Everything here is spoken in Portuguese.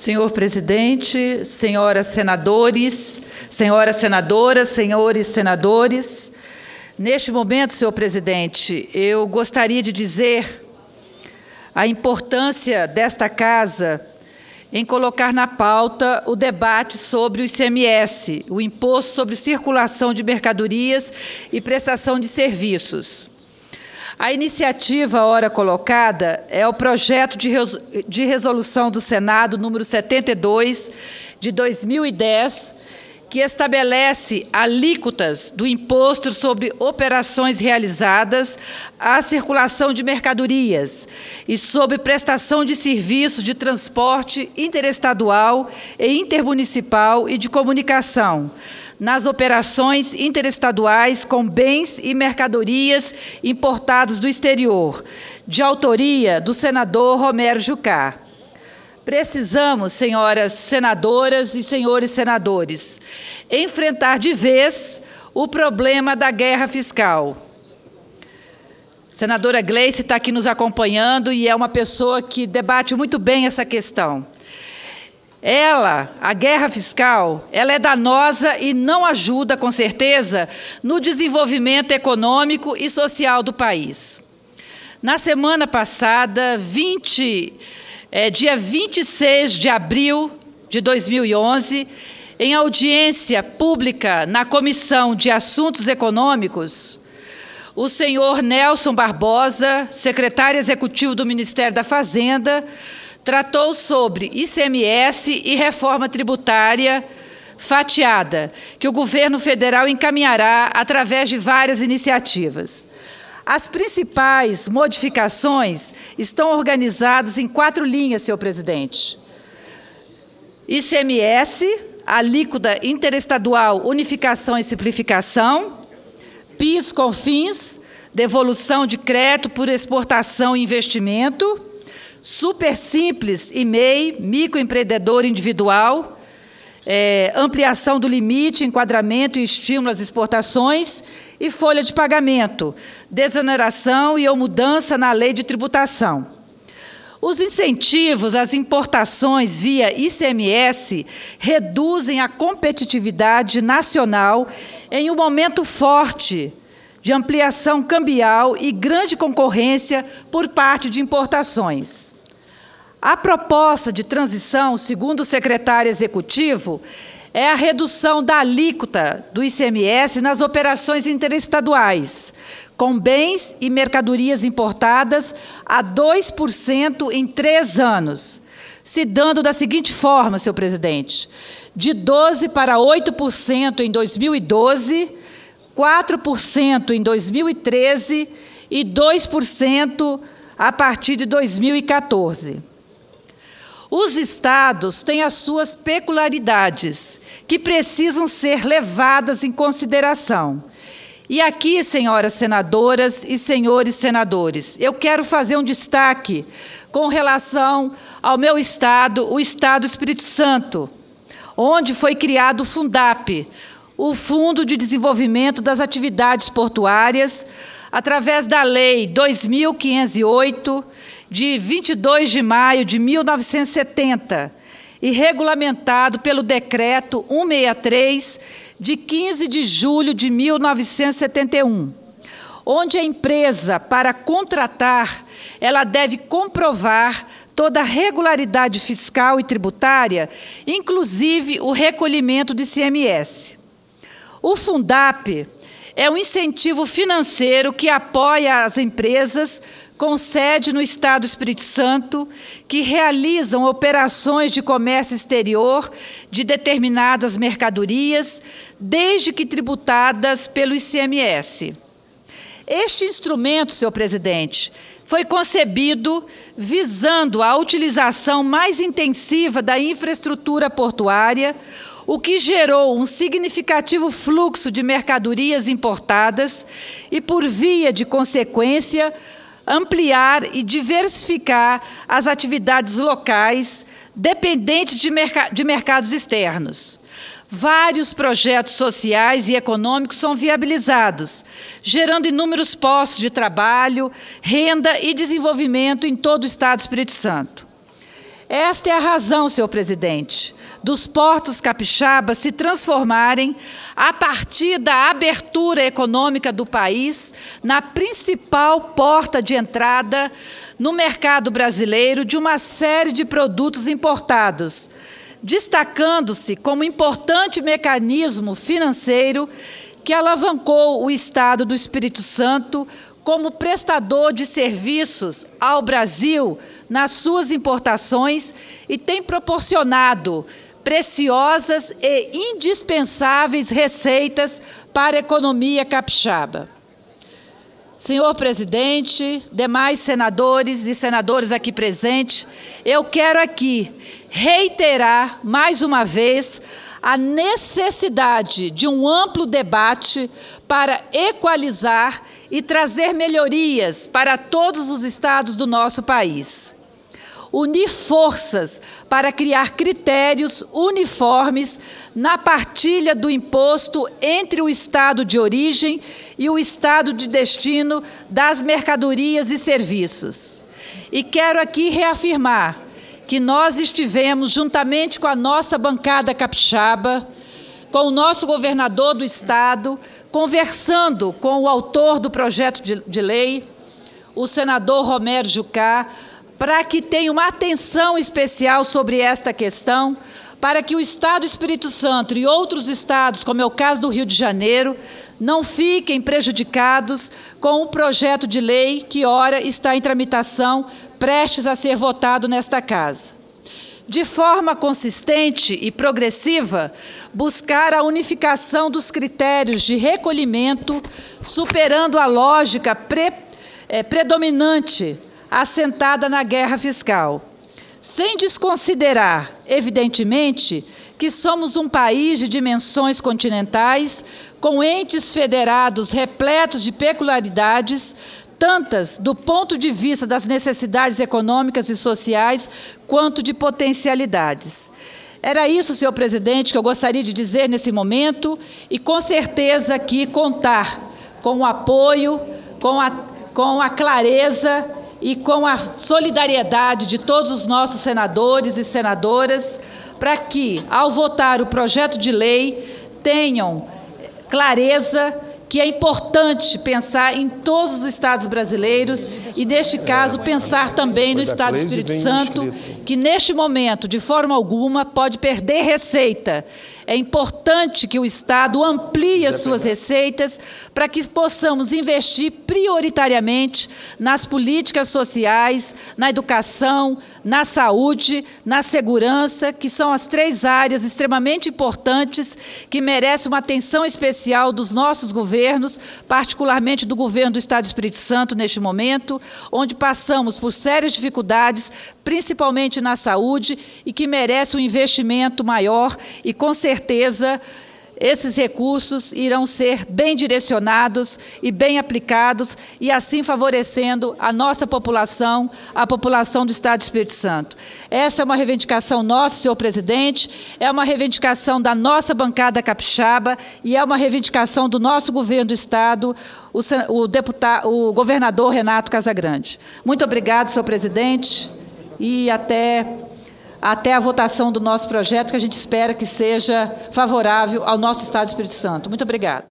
Senhor presidente, senhoras senadores, senhoras senadoras, senhores senadores, neste momento, senhor presidente, eu gostaria de dizer a importância desta casa em colocar na pauta o debate sobre o ICMS, o Imposto sobre Circulação de Mercadorias e Prestação de Serviços. A iniciativa ora colocada é o projeto de resolução do Senado número 72 de 2010, que estabelece alíquotas do imposto sobre operações realizadas à circulação de mercadorias e sobre prestação de serviços de transporte interestadual e intermunicipal e de comunicação, nas operações interestaduais com bens e mercadorias importados do exterior, de autoria do senador Romero Jucá. Precisamos, senhoras senadoras e senhores senadores, enfrentar de vez o problema da guerra fiscal. A senadora Gleice está aqui nos acompanhando e é uma pessoa que debate muito bem essa questão. A guerra fiscal, ela é danosa e não ajuda, com certeza, no desenvolvimento econômico e social do país. Na semana passada, dia 26 de abril de 2011, em audiência pública na Comissão de Assuntos Econômicos, o senhor Nelson Barbosa, secretário executivo do Ministério da Fazenda, tratou sobre ICMS e reforma tributária fatiada, que o governo federal encaminhará através de várias iniciativas. As principais modificações estão organizadas em 4 linhas, senhor presidente. ICMS, alíquota interestadual, unificação e simplificação, PIS, COFINS, devolução de crédito por exportação e investimento, Super Simples e MEI, microempreendedor individual, ampliação do limite, enquadramento e estímulo às exportações e folha de pagamento, desoneração e ou mudança na lei de tributação. Os incentivos às importações via ICMS reduzem a competitividade nacional em um momento forte de ampliação cambial e grande concorrência por parte de importações. A proposta de transição, segundo o secretário executivo, é a redução da alíquota do ICMS nas operações interestaduais, com bens e mercadorias importadas a 2% em 3 anos, se dando da seguinte forma, senhor presidente: de 12% para 8% em 2012, 4% em 2013 e 2% a partir de 2014. Os estados têm as suas peculiaridades, que precisam ser levadas em consideração. E aqui, senhoras senadoras e senhores senadores, eu quero fazer um destaque com relação ao meu estado, o Estado do Espírito Santo, onde foi criado o Fundap, o Fundo de Desenvolvimento das Atividades Portuárias, através da Lei 2.508, de 22 de maio de 1970, e regulamentado pelo Decreto 163, de 15 de julho de 1971, onde a empresa, para contratar, ela deve comprovar toda a regularidade fiscal e tributária, inclusive o recolhimento de ICMS. O Fundap é um incentivo financeiro que apoia as empresas com sede no Estado do Espírito Santo que realizam operações de comércio exterior de determinadas mercadorias, desde que tributadas pelo ICMS. Este instrumento, senhor presidente, foi concebido visando a utilização mais intensiva da infraestrutura portuária, o que gerou um significativo fluxo de mercadorias importadas e, por via de consequência, ampliar e diversificar as atividades locais dependentes de mercados externos. Vários projetos sociais e econômicos são viabilizados, gerando inúmeros postos de trabalho, renda e desenvolvimento em todo o Estado do Espírito Santo. Esta é a razão, senhor presidente, dos portos capixabas se transformarem, a partir da abertura econômica do país, na principal porta de entrada no mercado brasileiro de uma série de produtos importados, destacando-se como importante mecanismo financeiro que alavancou o Estado do Espírito Santo como prestador de serviços ao Brasil nas suas importações e tem proporcionado preciosas e indispensáveis receitas para a economia capixaba. Senhor presidente, demais senadores e senadoras aqui presentes, eu quero aqui reiterar mais uma vez a necessidade de um amplo debate para equalizar e trazer melhorias para todos os estados do nosso país. Unir forças para criar critérios uniformes na partilha do imposto entre o estado de origem e o estado de destino das mercadorias e serviços. E quero aqui reafirmar que nós estivemos, juntamente com a nossa bancada capixaba, com o nosso governador do estado, conversando com o autor do projeto de lei, o senador Romero Jucá, para que tenha uma atenção especial sobre esta questão, para que o Estado do Espírito Santo e outros estados, como é o caso do Rio de Janeiro, não fiquem prejudicados com o projeto de lei que, ora, está em tramitação, prestes a ser votado nesta casa. De forma consistente e progressiva, buscar a unificação dos critérios de recolhimento, superando a lógica predominante assentada na guerra fiscal, sem desconsiderar, evidentemente, que somos um país de dimensões continentais, com entes federados repletos de peculiaridades, tantas do ponto de vista das necessidades econômicas e sociais, quanto de potencialidades. Era isso, senhor presidente, que eu gostaria de dizer nesse momento, e com certeza aqui contar com o apoio, com a clareza e com a solidariedade de todos os nossos senadores e senadoras, para que, ao votar o projeto de lei, tenham clareza que é importante pensar em todos os estados brasileiros e, neste caso, pensar também no Estado do Espírito Santo, que, neste momento, de forma alguma, pode perder receita. É importante que o Estado amplie as suas receitas para que possamos investir prioritariamente nas políticas sociais, na educação, na saúde, na segurança, que são as três áreas extremamente importantes que merecem uma atenção especial dos nossos governos, particularmente do governo do Estado do Espírito Santo neste momento, onde passamos por sérias dificuldades, principalmente na saúde, e que merece um investimento maior e, com certeza, esses recursos irão ser bem direcionados e bem aplicados e assim favorecendo a nossa população, a população do Estado do Espírito Santo. Essa é uma reivindicação nossa, senhor presidente, é uma reivindicação da nossa bancada capixaba e é uma reivindicação do nosso governo do Estado, o governador Renato Casagrande. Muito obrigado, senhor presidente, e até a votação do nosso projeto, que a gente espera que seja favorável ao nosso Estado do Espírito Santo. Muito obrigada.